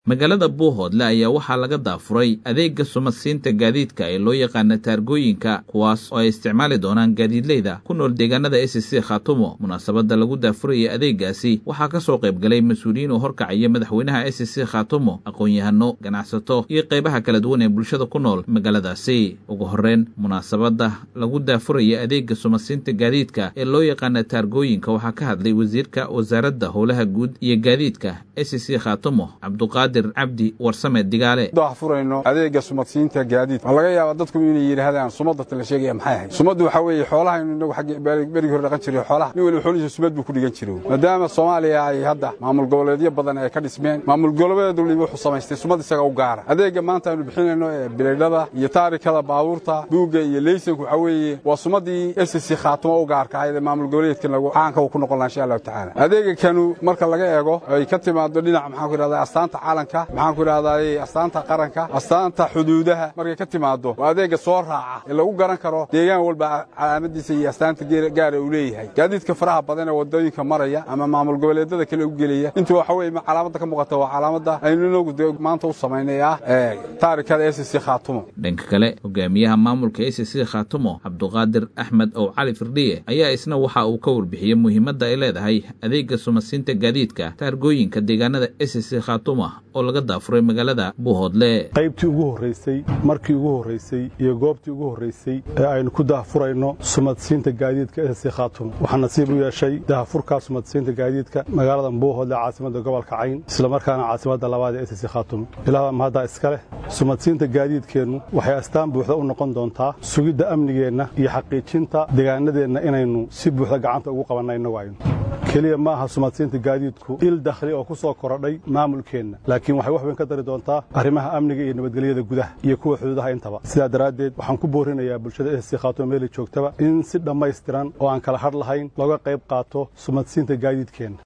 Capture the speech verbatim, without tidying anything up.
magaalada Buuhoodle ayaa waxaa laga daafuray adeegga sumadsiinta gaadiidka ee loo yaqaan taargooyinka kuwaas oo ay isticmaali doonaan gaadiidleyda ku nool deegaanada S C Khaatumo. munaasabada lagu daafuray adeeggaasi waxaa ka soo qayb galay mas'uuliyiin oo horkacaya madaxweynaha S C Khaatumo, aqoon-yahano, ganacsato iyo qaybaha kala duwan ee bulshada ku nool magaaladaasi. ugu horreyn munaasabada lagu daafuray adeegga sumadsiinta gaadiidka ee loo yaqaan taargooyinka waxaa ka hadlay wasiirka wasaaradda howlaha guud iyo gaadiidka S C Khaatumo, Cabduqaadir Cabdi Warsame Digaale. daafurayno adeegga sumadsiinta gaadiid laga yaabo dadku inay yiraahdaan sumada la sheegay maxay ahayd. sumadu waxa weeye xoolaha inuu xaq bari hore dhaqan jiray xoolaha nin wali xoolihiisa sumad buu ku dhigan jiray maadaama Soomaaliya ay hadda maamul goboleedyo badan ay ka dhismeen maamul goboleedyadu liibo wuxuu samaystay sumad isaga u gaar adeegga maanta aynu bixinayno ee bileedada iyo taariikhda baabuurta buuga iyo leysanku waxa weeye waa sumadii S C Khaatumo u gaarka ah ee maamul goboleedka lagu caanka ku noqon insha Allah taala. adeegga kanu marka laga eego ay ka timaado dhinac maxaa ku yiraahdaa astaanta caalanka maxaan ku raadayay astaanta qaranka astaanta xuduudaha markay ka timaado waa adeega soo raaca ee lagu garan karo deegaan walba calaamadiisa iyo astaanta gaar uu leeyahay gaadiidka faraha badan ee wadooyinka maraya ama maamul goboleedyada kale u gelaya inta waxa weeye calaamada ka muuqata waa calaamada aynu nagu maanta u sameynaya ee taariikhda S C Khaatumo. dhanka kale hogaamiyaha maamulka S C Khaatumo Cabduqaadir Axmed oo Cali Firdhiye ayaa isna waxa uu ka warbixiyay muhiimadda ay leedahay adeegga sumadsiinta gaadiidka taargooyinka deegaanada S C Khaatumo oo laga daafuray magaalada Buuhoodle. qaybtii ugu horeysay markii ugu horeysay iyo goobtii ugu horeysay ee aynu ku daafurayno sumadsiinta gaadiidka S C Khaatumo waxaa nasiib u yeeshay daafurka sumadsiinta gaadiidka magaalada Buuhoodle caasimadda gobolka Cayn isla markaana caasimadda labaad ee S C Khaatumo. ilaaha mahadda iska leh sumadsiinta gaadiidkeenu waxay astaan buuxda u noqon doontaa sugidda amnigeena iyo xaqiijinta deegaanadeena inaynu si buuxda gacanta ugu qabanayno waayno kaliya ma aha sumadsiinta gaadiidku il dakhli oo ku soo korodhay maamulkeena laakiin waxay wax weyn ka dari doontaa arrimaha amniga iyo nabadgelyada gudaha iyo kuwa xuduudaha intaba. sidaa daraaddeed waxaan ku boorinayaa bulshada S C Khaatumo meel joogtaba in si dhammaystiran oo aan kala hadh lahayn looga qayb qaato sumadsiinta gaadiidkeena.